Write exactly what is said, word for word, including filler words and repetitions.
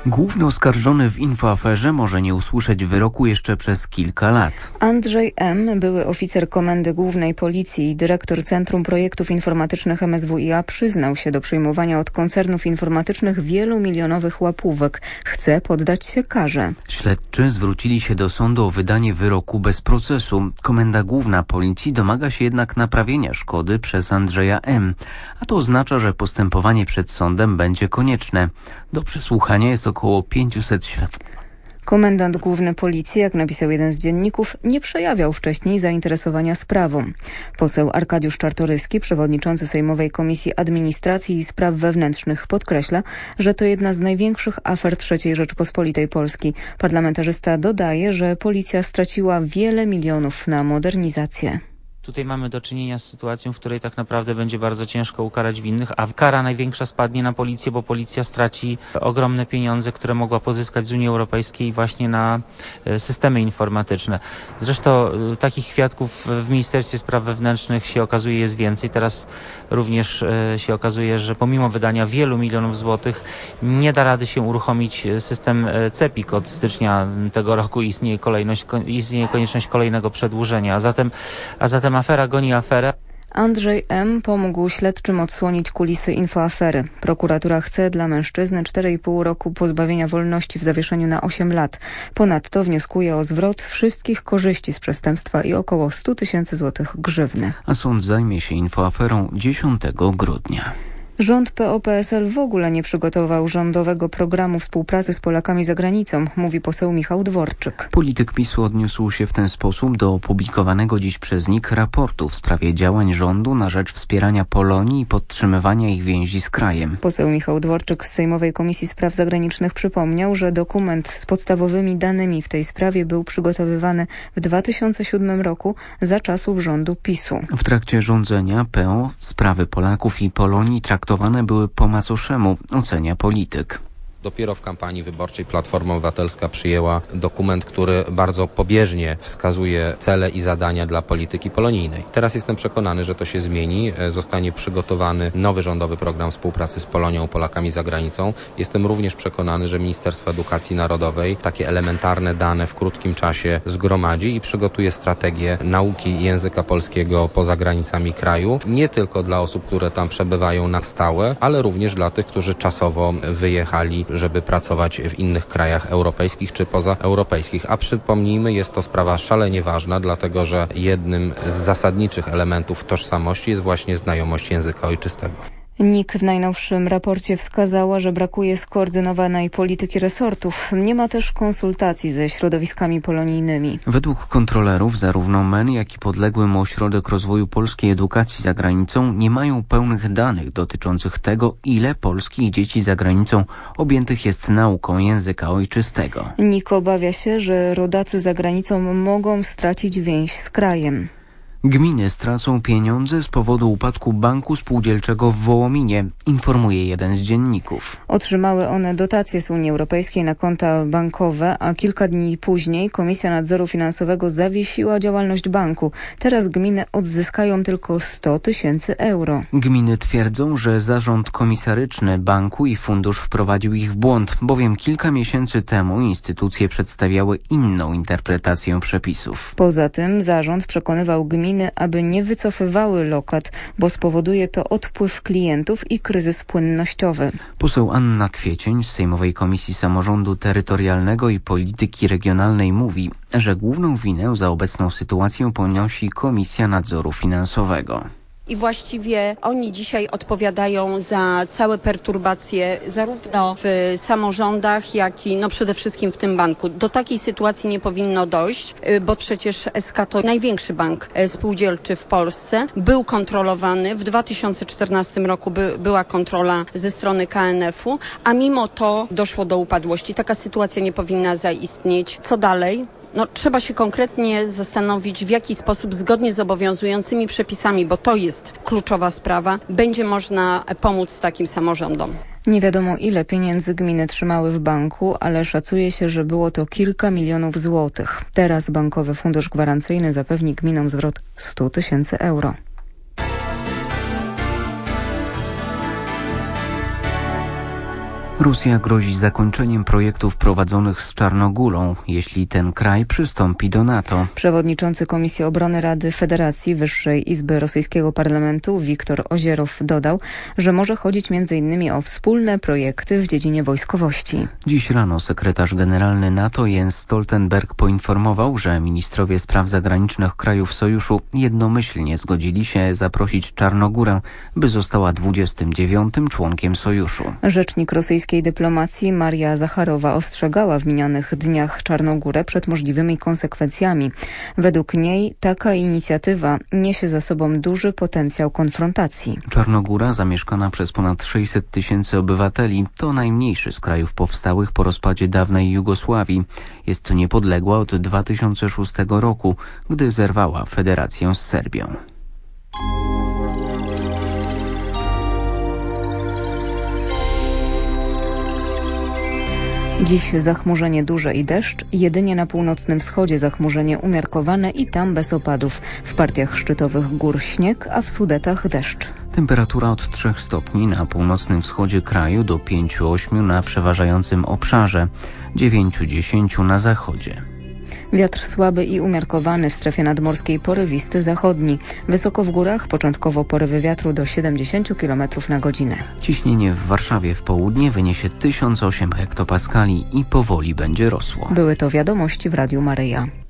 Główny oskarżony w infoaferze może nie usłyszeć wyroku jeszcze przez kilka lat. Andrzej M., były oficer Komendy Głównej Policji i dyrektor Centrum Projektów Informatycznych M S W i A, przyznał się do przyjmowania od koncernów informatycznych wielomilionowych łapówek. Chce poddać się karze. Śledczy zwrócili się do sądu o wydanie wyroku bez procesu. Komenda Główna Policji domaga się jednak naprawienia szkody przez Andrzeja M., a to oznacza, że postępowanie przed sądem będzie konieczne. Do przesłuchania jest około pięciuset świadków. Komendant Główny Policji, jak napisał jeden z dzienników, nie przejawiał wcześniej zainteresowania sprawą. Poseł Arkadiusz Czartoryski, przewodniczący Sejmowej Komisji Administracji i Spraw Wewnętrznych, podkreśla, że to jedna z największych afer trzeciej Rzeczypospolitej Polskiej. Parlamentarzysta dodaje, że policja straciła wiele milionów na modernizację. Tutaj mamy do czynienia z sytuacją, w której tak naprawdę będzie bardzo ciężko ukarać winnych, a kara największa spadnie na policję, bo policja straci ogromne pieniądze, które mogła pozyskać z Unii Europejskiej właśnie na systemy informatyczne. Zresztą takich świadków w Ministerstwie Spraw Wewnętrznych się okazuje jest więcej. Teraz również się okazuje, że pomimo wydania wielu milionów złotych nie da rady się uruchomić system CEPiK. Od stycznia tego roku istnieje kolejność, istnieje konieczność kolejnego przedłużenia, a zatem, a zatem afera goni aferę. Andrzej M. pomógł śledczym odsłonić kulisy infoafery. Prokuratura chce dla mężczyzny cztery i pół roku pozbawienia wolności w zawieszeniu na osiem lat. Ponadto wnioskuje o zwrot wszystkich korzyści z przestępstwa i około sto tysięcy złotych grzywny. A sąd zajmie się infoaferą dziesiątego grudnia. Rząd P O P S L w ogóle nie przygotował rządowego programu współpracy z Polakami za granicą, mówi poseł Michał Dworczyk. Polityk PiS-u odniósł się w ten sposób do opublikowanego dziś przez N I K raportu w sprawie działań rządu na rzecz wspierania Polonii i podtrzymywania ich więzi z krajem. Poseł Michał Dworczyk z Sejmowej Komisji Spraw Zagranicznych przypomniał, że dokument z podstawowymi danymi w tej sprawie był przygotowywany w dwa tysiące siódmym roku za czasów rządu PiS-u. W trakcie rządzenia P O sprawy Polaków i Polonii traktowane były po macoszemu, ocenia polityk. Dopiero w kampanii wyborczej Platforma Obywatelska przyjęła dokument, który bardzo pobieżnie wskazuje cele i zadania dla polityki polonijnej. Teraz jestem przekonany, że to się zmieni. Zostanie przygotowany nowy rządowy program współpracy z Polonią, Polakami za granicą. Jestem również przekonany, że Ministerstwo Edukacji Narodowej takie elementarne dane w krótkim czasie zgromadzi i przygotuje strategię nauki języka polskiego poza granicami kraju. Nie tylko dla osób, które tam przebywają na stałe, ale również dla tych, którzy czasowo wyjechali, żeby pracować w innych krajach europejskich czy pozaeuropejskich. A przypomnijmy, jest to sprawa szalenie ważna, dlatego że jednym z zasadniczych elementów tożsamości jest właśnie znajomość języka ojczystego. N I K w najnowszym raporcie wskazała, że brakuje skoordynowanej polityki resortów. Nie ma też konsultacji ze środowiskami polonijnymi. Według kontrolerów zarówno M E N, jak i podległy mu Ośrodek Rozwoju Polskiej Edukacji za Granicą nie mają pełnych danych dotyczących tego, ile polskich dzieci za granicą objętych jest nauką języka ojczystego. N I K obawia się, że rodacy za granicą mogą stracić więź z krajem. Gminy stracą pieniądze z powodu upadku banku spółdzielczego w Wołominie, informuje jeden z dzienników. Otrzymały one dotacje z Unii Europejskiej na konta bankowe, a kilka dni później Komisja Nadzoru Finansowego zawiesiła działalność banku. Teraz gminy odzyskają tylko sto tysięcy euro. Gminy twierdzą, że zarząd komisaryczny banku i fundusz wprowadził ich w błąd, bowiem kilka miesięcy temu instytucje przedstawiały inną interpretację przepisów. Poza tym zarząd przekonywał gminy, aby nie wycofywały lokat, bo spowoduje to odpływ klientów i kryzys płynnościowy. Poseł Anna Kwiecień z Sejmowej Komisji Samorządu Terytorialnego i Polityki Regionalnej mówi, że główną winę za obecną sytuację ponosi Komisja Nadzoru Finansowego. I właściwie oni dzisiaj odpowiadają za całe perturbacje zarówno w samorządach, jak i no przede wszystkim w tym banku. Do takiej sytuacji nie powinno dojść, bo przecież S K to największy bank spółdzielczy w Polsce. Był kontrolowany, w dwa tysiące czternastym roku by, była kontrola ze strony K N F u, a mimo to doszło do upadłości. Taka sytuacja nie powinna zaistnieć. Co dalej? No, trzeba się konkretnie zastanowić, w jaki sposób zgodnie z obowiązującymi przepisami, bo to jest kluczowa sprawa, będzie można pomóc takim samorządom. Nie wiadomo, ile pieniędzy gminy trzymały w banku, ale szacuje się, że było to kilka milionów złotych. Teraz Bankowy Fundusz Gwarancyjny zapewni gminom zwrot sto tysięcy euro. Rosja grozi zakończeniem projektów prowadzonych z Czarnogórą, jeśli ten kraj przystąpi do NATO. Przewodniczący Komisji Obrony Rady Federacji Wyższej Izby Rosyjskiego Parlamentu Wiktor Ozierow dodał, że może chodzić między innymi o wspólne projekty w dziedzinie wojskowości. Dziś rano sekretarz generalny NATO Jens Stoltenberg poinformował, że ministrowie spraw zagranicznych krajów sojuszu jednomyślnie zgodzili się zaprosić Czarnogórę, by została dwudziestym dziewiątym członkiem sojuszu. Rzecznik rosyjskiej dyplomacji Maria Zacharowa ostrzegała w minionych dniach Czarnogórę przed możliwymi konsekwencjami. Według niej taka inicjatywa niesie za sobą duży potencjał konfrontacji. Czarnogóra, zamieszkana przez ponad sześćset tysięcy obywateli, to najmniejszy z krajów powstałych po rozpadzie dawnej Jugosławii. Jest niepodległa od dwa tysiące szóstego roku, gdy zerwała federację z Serbią. Dziś zachmurzenie duże i deszcz, jedynie na północnym wschodzie zachmurzenie umiarkowane i tam bez opadów. W partiach szczytowych gór śnieg, a w Sudetach deszcz. Temperatura od trzech stopni na północnym wschodzie kraju do pięciu ośmiu na przeważającym obszarze, dziewięciu do dziesięciu na zachodzie. Wiatr słaby i umiarkowany, w strefie nadmorskiej porywisty zachodni. Wysoko w górach początkowo porywy wiatru do siedemdziesięciu kilometrów na godzinę. Ciśnienie w Warszawie w południe wyniesie tysiąc osiem hektopaskali i powoli będzie rosło. Były to wiadomości w Radiu Maryja.